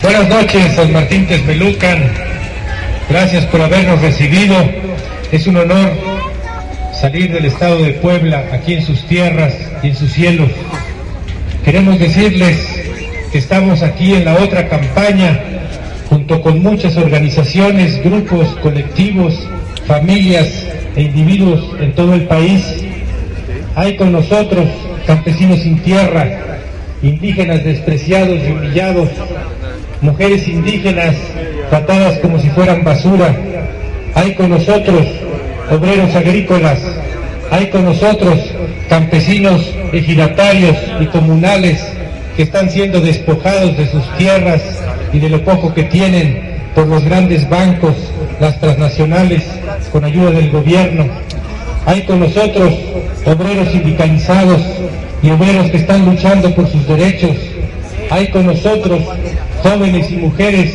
Buenas noches, San Martín Texmelucan. Gracias por habernos recibido. Es un honor salir del estado de Puebla, aquí en sus tierras y en sus cielos. Queremos decirles que estamos aquí en la otra campaña, junto con muchas organizaciones, grupos, colectivos, familias e individuos en todo el país. Hay con nosotros campesinos sin tierra, indígenas despreciados y humillados, mujeres indígenas tratadas como si fueran basura. Hay con nosotros obreros agrícolas, hay con nosotros campesinos ejidatarios y comunales que están siendo despojados de sus tierras y de lo poco que tienen por los grandes bancos, las transnacionales, con ayuda del gobierno. Hay con nosotros obreros sindicalizados y obreros que están luchando por sus derechos. Hay con nosotros jóvenes mujeres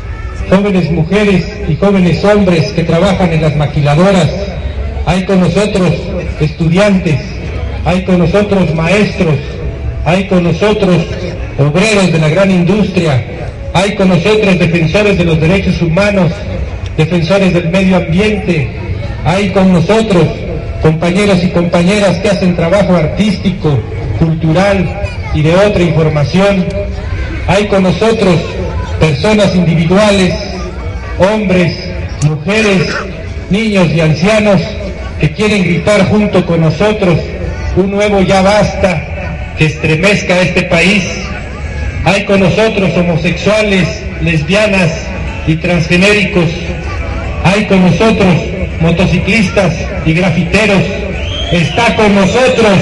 y jóvenes hombres que trabajan en las maquiladoras. Hay con nosotros estudiantes, hay con nosotros maestros, hay con nosotros obreros de la gran industria, hay con nosotros defensores de los derechos humanos, defensores del medio ambiente, hay con nosotros compañeros y compañeras que hacen trabajo artístico, cultural y de otra información. Hay con nosotros personas individuales, hombres, mujeres, niños y ancianos que quieren gritar junto con nosotros un nuevo ya basta que estremezca a este país. Hay con nosotros homosexuales, lesbianas y transgenéricos. Hay con nosotros motociclistas y grafiteros. Está con nosotros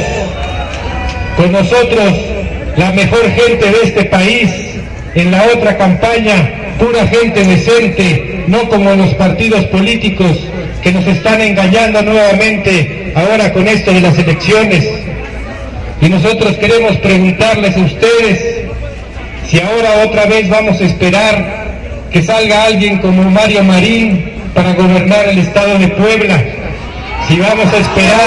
la mejor gente de este país. En la otra campaña, pura gente decente, no como los partidos políticos que nos están engañando nuevamente ahora con esto de las elecciones. Y nosotros queremos preguntarles a ustedes si ahora otra vez vamos a esperar que salga alguien como Mario Marín para gobernar el estado de Puebla, si vamos a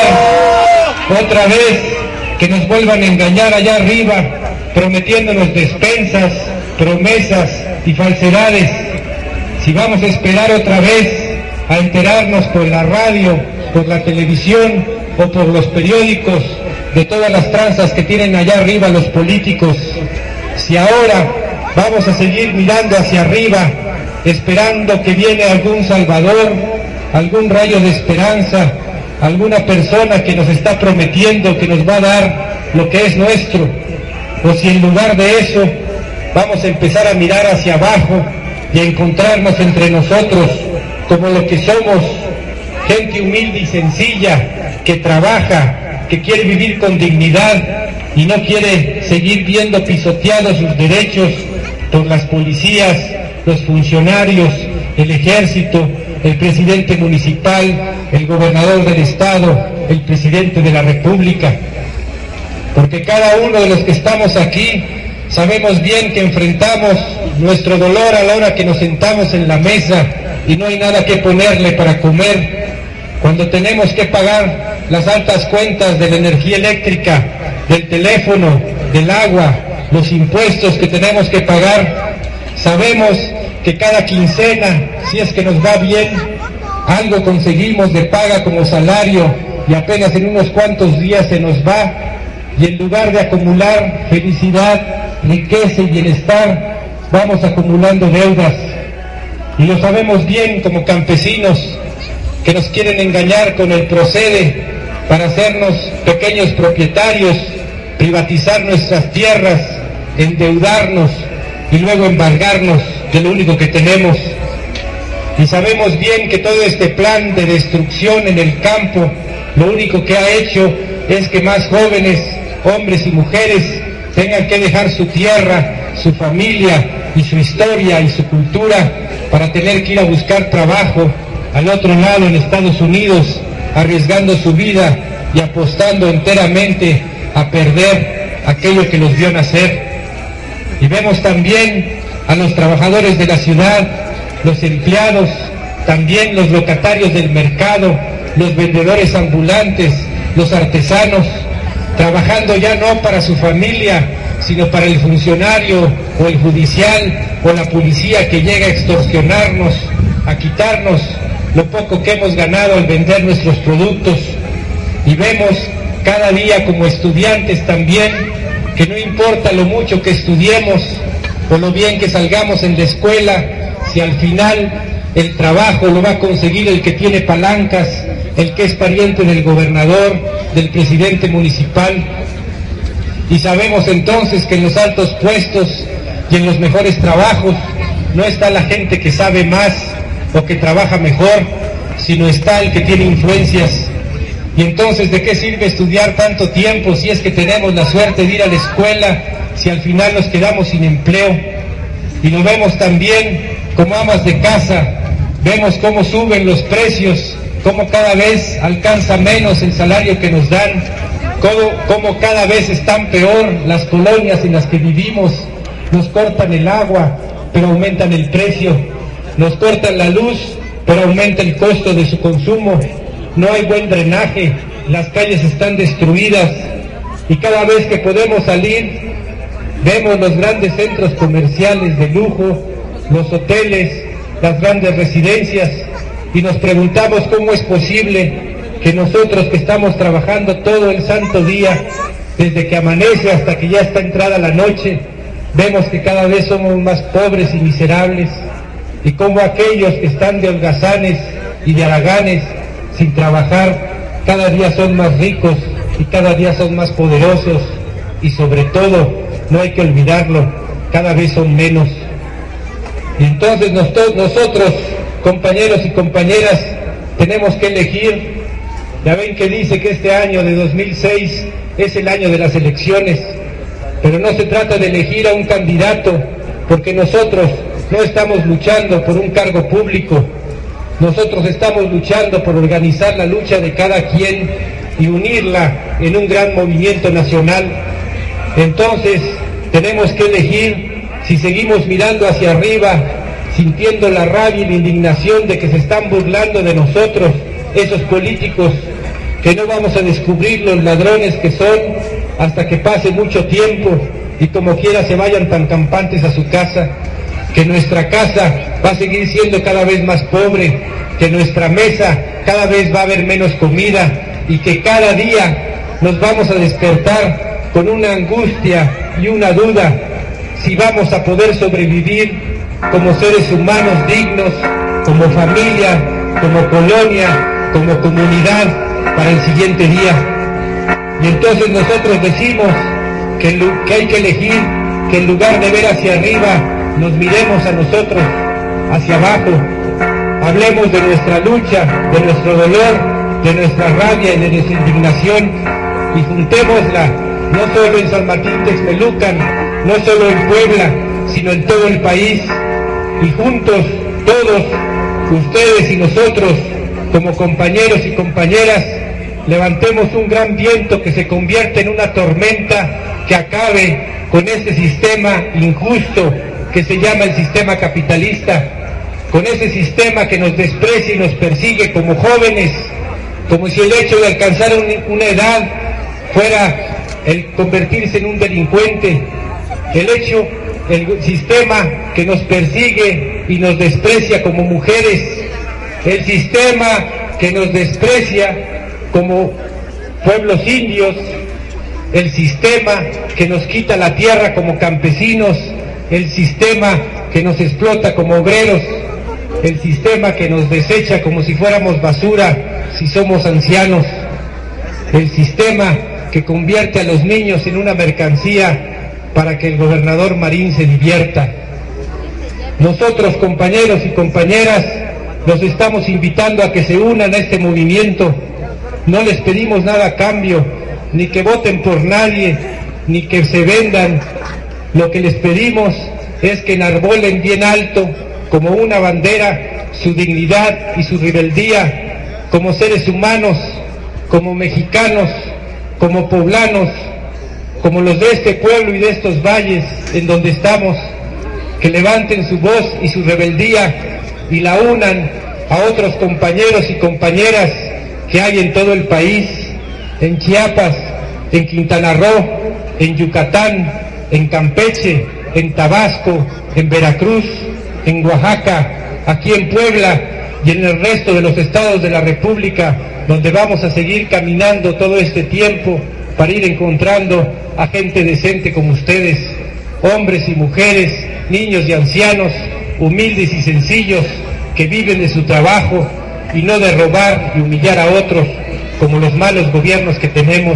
esperar otra vez que nos vuelvan a engañar allá arriba, prometiéndonos despensas, promesas y falsedades, si vamos a esperar otra vez a enterarnos por la radio, por la televisión o por los periódicos de todas las tranzas que tienen allá arriba los políticos, si ahora vamos a seguir mirando hacia arriba, esperando que viene algún salvador, algún rayo de esperanza, alguna persona que nos está prometiendo que nos va a dar lo que es nuestro, o si en lugar de eso vamos a empezar a mirar hacia abajo y a encontrarnos entre nosotros como lo que somos, gente humilde y sencilla, que trabaja, que quiere vivir con dignidad y no quiere seguir viendo pisoteados sus derechos por las policías, los funcionarios, el ejército, el presidente municipal, el gobernador del estado, el presidente de la república. Porque cada uno de los que estamos aquí sabemos bien que enfrentamos nuestro dolor a la hora que nos sentamos en la mesa y no hay nada que ponerle para comer, cuando tenemos que pagar las altas cuentas de la energía eléctrica, del teléfono, del agua, los impuestos que tenemos que pagar. Sabemos que cada quincena, si es que nos va bien, algo conseguimos de paga como salario y apenas en unos cuantos días se nos va, y en lugar de acumular felicidad, riqueza y bienestar, vamos acumulando deudas. Y lo sabemos bien como campesinos que nos quieren engañar con el procede para hacernos pequeños propietarios, privatizar nuestras tierras, endeudarnos y luego embargarnos de lo único que tenemos. Y sabemos bien que todo este plan de destrucción en el campo, lo único que ha hecho es que más jóvenes, hombres y mujeres, tengan que dejar su tierra, su familia y su historia y su cultura para tener que ir a buscar trabajo al otro lado en Estados Unidos, arriesgando su vida y apostando enteramente a perder aquello que los vio nacer. Y vemos también a los trabajadores de la ciudad, los empleados, también los locatarios del mercado, los vendedores ambulantes, los artesanos, trabajando ya no para su familia, sino para el funcionario o el judicial o la policía que llega a extorsionarnos, a quitarnos lo poco que hemos ganado al vender nuestros productos. Y vemos cada día como estudiantes también que no importa lo mucho que estudiemos o lo bien que salgamos en la escuela, si al final el trabajo lo va a conseguir el que tiene palancas, el que es pariente del gobernador, del presidente municipal. Y sabemos entonces que en los altos puestos y en los mejores trabajos no está la gente que sabe más o que trabaja mejor, sino está el que tiene influencias. Y entonces, ¿de qué sirve estudiar tanto tiempo si es que tenemos la suerte de ir a la escuela, si al final nos quedamos sin empleo? Y lo vemos también como amas de casa, vemos cómo suben los precios, cómo cada vez alcanza menos el salario que nos dan, cómo cada vez están peor las colonias en las que vivimos. Nos cortan el agua, pero aumentan el precio, nos cortan la luz, pero aumenta el costo de su consumo. No hay buen drenaje, las calles están destruidas, y cada vez que podemos salir vemos los grandes centros comerciales de lujo, los hoteles, las grandes residencias, y nos preguntamos cómo es posible que nosotros que estamos trabajando todo el santo día, desde que amanece hasta que ya está entrada la noche, vemos que cada vez somos más pobres y miserables, y cómo aquellos que están de holgazanes y de haraganes sin trabajar, cada día son más ricos y cada día son más poderosos, y sobre todo, no hay que olvidarlo, cada vez son menos. Y entonces nosotros, compañeros y compañeras, tenemos que elegir. Ya ven que dice que este año de 2006 es el año de las elecciones, pero no se trata de elegir a un candidato, porque nosotros no estamos luchando por un cargo público. Nosotros estamos luchando por organizar la lucha de cada quien y unirla en un gran movimiento nacional. Entonces, tenemos que elegir si seguimos mirando hacia arriba, sintiendo la rabia y la indignación de que se están burlando de nosotros, esos políticos, que no vamos a descubrir los ladrones que son hasta que pase mucho tiempo y como quiera se vayan tan campantes a su casa, que nuestra casa va a seguir siendo cada vez más pobre, que nuestra mesa cada vez va a haber menos comida y que cada día nos vamos a despertar con una angustia y una duda si vamos a poder sobrevivir como seres humanos dignos, como familia, como colonia, como comunidad para el siguiente día. Y entonces nosotros decimos que hay que elegir que en lugar de ver hacia arriba, nos miremos a nosotros, hacia abajo, hablemos de nuestra lucha, de nuestro dolor, de nuestra rabia y de nuestra indignación, y juntémosla, no solo en San Martín Texmelucan, no solo en Puebla, sino en todo el país, y juntos, todos, ustedes y nosotros, como compañeros y compañeras, levantemos un gran viento que se convierta en una tormenta que acabe con este sistema injusto que se llama el sistema capitalista, con ese sistema que nos desprecia y nos persigue como jóvenes, como si el hecho de alcanzar una edad fuera el convertirse en un delincuente, el sistema que nos persigue y nos desprecia como mujeres, el sistema que nos desprecia como pueblos indios, el sistema que nos quita la tierra como campesinos, el sistema que nos explota como obreros, el sistema que nos desecha como si fuéramos basura si somos ancianos, el sistema que convierte a los niños en una mercancía para que el gobernador Marín se divierta. Nosotros, compañeros y compañeras, los estamos invitando a que se unan a este movimiento. No les pedimos nada a cambio, ni que voten por nadie, ni que se vendan. Lo que les pedimos es que enarbolen bien alto, como una bandera, su dignidad y su rebeldía, como seres humanos, como mexicanos, como poblanos, como los de este pueblo y de estos valles en donde estamos, que levanten su voz y su rebeldía y la unan a otros compañeros y compañeras que hay en todo el país, en Chiapas, en Quintana Roo, en Yucatán, en Campeche, en Tabasco, en Veracruz, en Oaxaca, aquí en Puebla y en el resto de los estados de la República, donde vamos a seguir caminando todo este tiempo para ir encontrando a gente decente como ustedes, hombres y mujeres, niños y ancianos, humildes y sencillos, que viven de su trabajo y no de robar y humillar a otros, como los malos gobiernos que tenemos.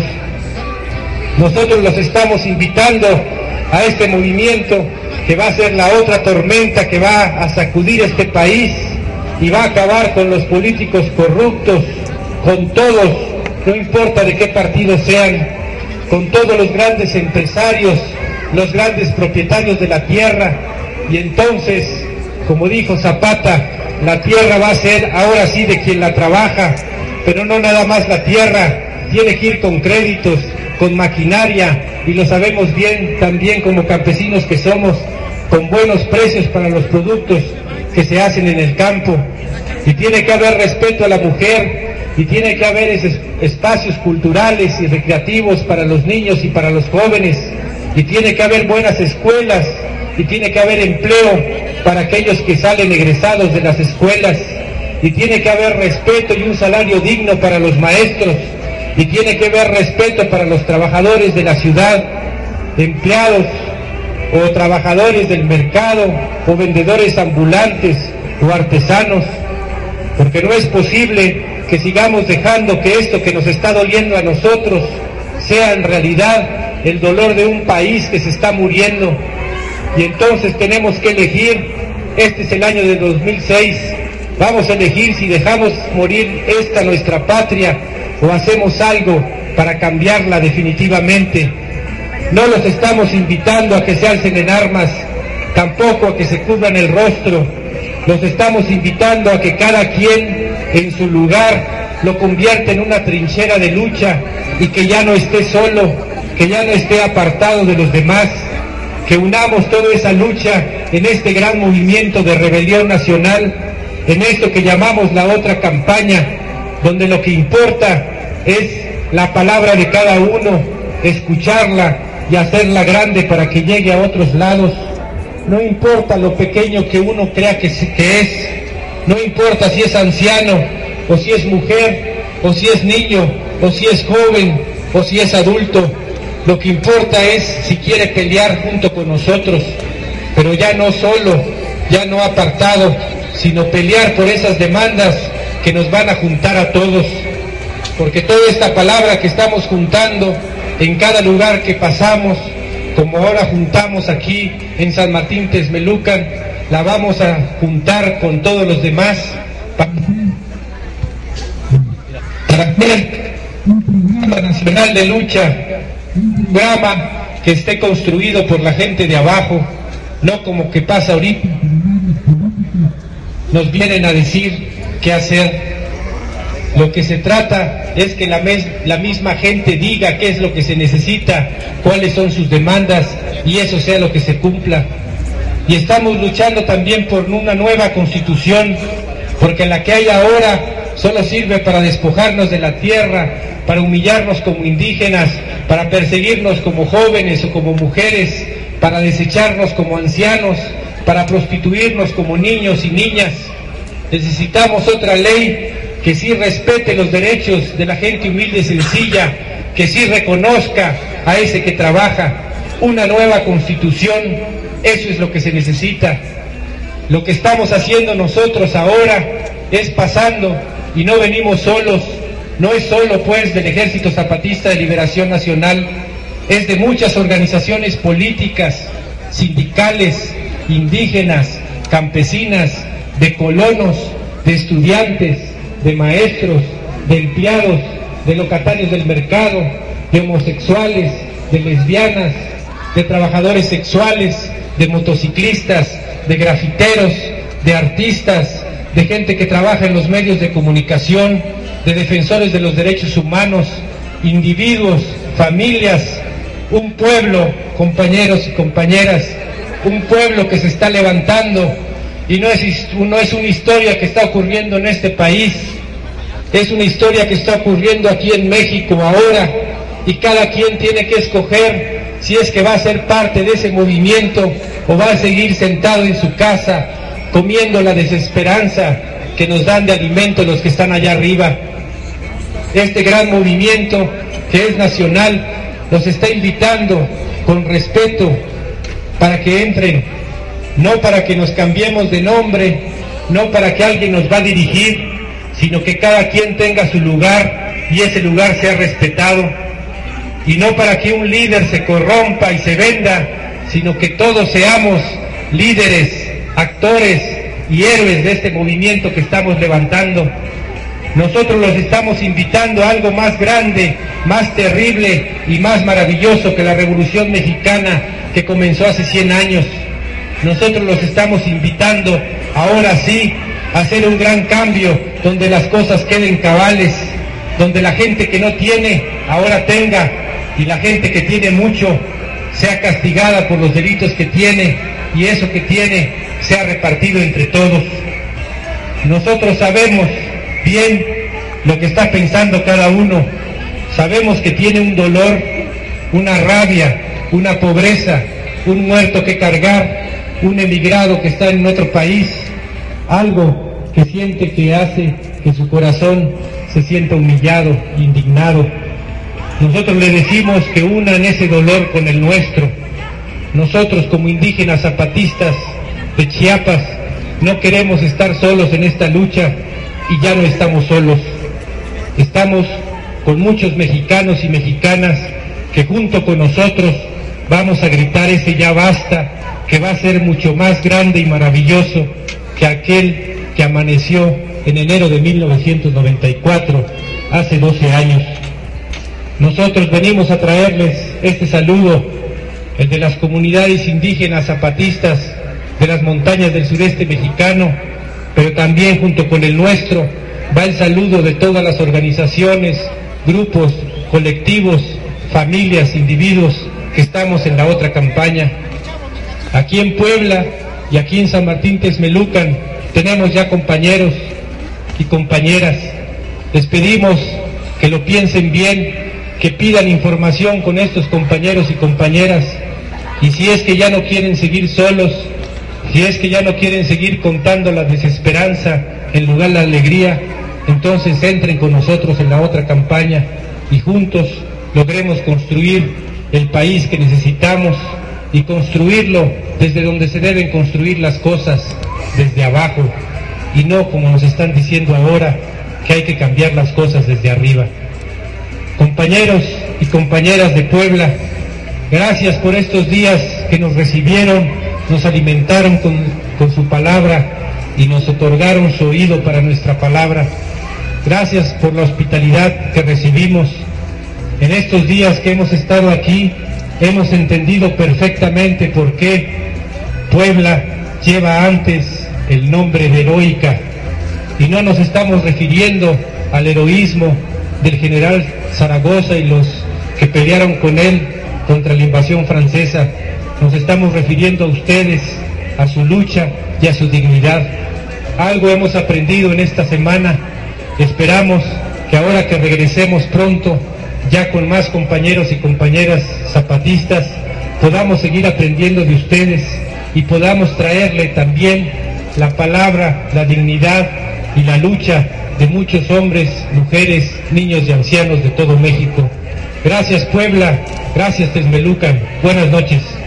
Nosotros los estamos invitando a este movimiento que va a ser la otra tormenta que va a sacudir este país y va a acabar con los políticos corruptos, con todos, no importa de qué partido sean, con todos los grandes empresarios, los grandes propietarios de la tierra. Y entonces, como dijo Zapata, la tierra va a ser ahora sí de quien la trabaja, pero no nada más la tierra, tiene que ir con créditos, con maquinaria, y lo sabemos bien también como campesinos que somos, con buenos precios para los productos que se hacen en el campo. Y tiene que haber respeto a la mujer, y tiene que haber espacios culturales y recreativos para los niños y para los jóvenes, y tiene que haber buenas escuelas, y tiene que haber empleo para aquellos que salen egresados de las escuelas, y tiene que haber respeto y un salario digno para los maestros, y tiene que haber respeto para los trabajadores de la ciudad, empleados o trabajadores del mercado o vendedores ambulantes o artesanos, porque no es posible que sigamos dejando que esto que nos está doliendo a nosotros sea en realidad el dolor de un país que se está muriendo. Y entonces tenemos que elegir. Este es el año de 2006, vamos a elegir si dejamos morir esta nuestra patria o hacemos algo para cambiarla definitivamente. No los estamos invitando a que se alcen en armas, tampoco a que se cubran el rostro. Los estamos invitando a que cada quien en su lugar lo convierta en una trinchera de lucha, y que ya no esté solo, que ya no esté apartado de los demás, que unamos toda esa lucha en este gran movimiento de rebelión nacional, en esto que llamamos la otra campaña, donde lo que importa es la palabra de cada uno, escucharla y hacerla grande para que llegue a otros lados. No importa lo pequeño que uno crea que es, no importa si es anciano, o si es mujer, o si es niño, o si es joven, o si es adulto. Lo que importa es si quiere pelear junto con nosotros, pero ya no solo, ya no apartado, sino pelear por esas demandas que nos van a juntar a todos. Porque toda esta palabra que estamos juntando en cada lugar que pasamos, como ahora juntamos aquí en San Martín Texmelucan, la vamos a juntar con todos los demás para hacer un programa nacional de lucha, un programa que esté construido por la gente de abajo, no como que pasa ahorita. Nos vienen a decir qué hacer. Lo que se trata es que la misma gente diga qué es lo que se necesita, cuáles son sus demandas, y eso sea lo que se cumpla. Y estamos luchando también por una nueva constitución, porque la que hay ahora solo sirve para despojarnos de la tierra, para humillarnos como indígenas, para perseguirnos como jóvenes o como mujeres, para desecharnos como ancianos, para prostituirnos como niños y niñas. Necesitamos otra ley que sí respete los derechos de la gente humilde y sencilla, que sí reconozca a ese que trabaja. Una nueva constitución, eso es lo que se necesita. Lo que estamos haciendo nosotros ahora es pasando, y no venimos solos, no es solo pues del Ejército Zapatista de Liberación Nacional, es de muchas organizaciones políticas, sindicales, indígenas, campesinas, de colonos, de estudiantes, de maestros, de empleados, de locatarios del mercado, de homosexuales, de lesbianas, de trabajadores sexuales, de motociclistas, de grafiteros, de artistas, de gente que trabaja en los medios de comunicación, de defensores de los derechos humanos, individuos, familias, un pueblo, compañeros y compañeras, un pueblo que se está levantando, y no es una historia que está ocurriendo en este país, es una historia que está ocurriendo aquí en México ahora, y cada quien tiene que escoger si es que va a ser parte de ese movimiento o va a seguir sentado en su casa comiendo la desesperanza que nos dan de alimento los que están allá arriba. Este gran movimiento que es nacional nos está invitando con respeto para que entren, no para que nos cambiemos de nombre, no para que alguien nos va a dirigir, sino que cada quien tenga su lugar y ese lugar sea respetado, y no para que un líder se corrompa y se venda, sino que todos seamos líderes, actores y héroes de este movimiento que estamos levantando. Nosotros los estamos invitando a algo más grande, más terrible y más maravilloso que la Revolución Mexicana que comenzó hace 100 años. Nosotros los estamos invitando, ahora sí, a hacer un gran cambio donde las cosas queden cabales, donde la gente que no tiene, ahora tenga, y la gente que tiene mucho sea castigada por los delitos que tiene, y eso que tiene sea repartido entre todos. Nosotros sabemos bien lo que está pensando cada uno, sabemos que tiene un dolor, una rabia, una pobreza, un muerto que cargar, un emigrado que está en otro país, algo que siente que hace que su corazón se sienta humillado, indignado. Nosotros le decimos que unan ese dolor con el nuestro. Nosotros como indígenas zapatistas de Chiapas no queremos estar solos en esta lucha y ya no estamos solos. Estamos con muchos mexicanos y mexicanas que junto con nosotros vamos a gritar ese ya basta, que va a ser mucho más grande y maravilloso que aquel que amaneció en enero de 1994, hace 12 años. Nosotros venimos a traerles este saludo, el de las comunidades indígenas zapatistas de las montañas del sureste mexicano, pero también junto con el nuestro va el saludo de todas las organizaciones, grupos, colectivos, familias, individuos que estamos en la otra campaña. Aquí en Puebla y aquí en San Martín Texmelucan tenemos ya compañeros y compañeras. Les pedimos que lo piensen bien, que pidan información con estos compañeros y compañeras, y si es que ya no quieren seguir solos, si es que ya no quieren seguir contando la desesperanza en lugar de la alegría, entonces entren con nosotros en la otra campaña y juntos logremos construir el país que necesitamos y construirlo desde donde se deben construir las cosas, desde abajo, y no como nos están diciendo ahora, que hay que cambiar las cosas desde arriba. Compañeros y compañeras de Puebla, gracias por estos días que nos recibieron, nos alimentaron con su palabra y nos otorgaron su oído para nuestra palabra. Gracias por la hospitalidad que recibimos. En estos días que hemos estado aquí, hemos entendido perfectamente por qué Puebla lleva antes el nombre de heroica, y no nos estamos refiriendo al heroísmo del general Zaragoza y los que pelearon con él contra la invasión francesa. Nos estamos refiriendo a ustedes, a su lucha y a su dignidad. Algo hemos aprendido en esta semana. Esperamos que ahora que regresemos pronto, ya con más compañeros y compañeras zapatistas, podamos seguir aprendiendo de ustedes y podamos traerle también la palabra, la dignidad y la lucha de muchos hombres, mujeres, niños y ancianos de todo México. Gracias Puebla, gracias Texmelucan, buenas noches.